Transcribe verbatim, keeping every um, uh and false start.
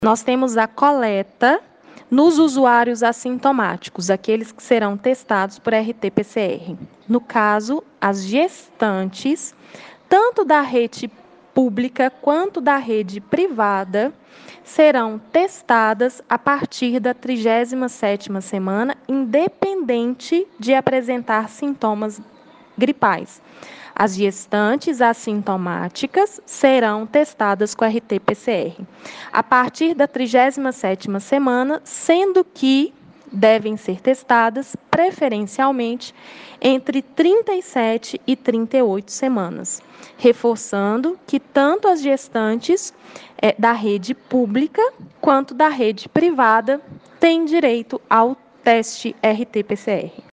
Nós temos a coleta nos usuários assintomáticos, aqueles que serão testados por R T P C R. No caso, as gestantes, tanto da rede pública quanto da rede privada, serão testadas a partir da trigésima sétima semana, independente de apresentar sintomas gripais. As gestantes assintomáticas serão testadas com R T P C R a partir da trigésima sétima semana, sendo que devem ser testadas preferencialmente entre trinta e sete e trinta e oito semanas, reforçando que tanto as gestantes é, da rede pública quanto da rede privada têm direito ao teste R T P C R.